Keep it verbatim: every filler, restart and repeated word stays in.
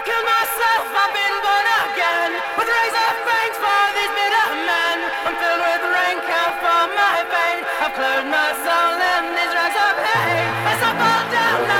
killed myself, I've been born again. With razor fangs for these bitter men. I'm filled with rancor for my vein. I've clothed my soul in these rags of hate. As I fall down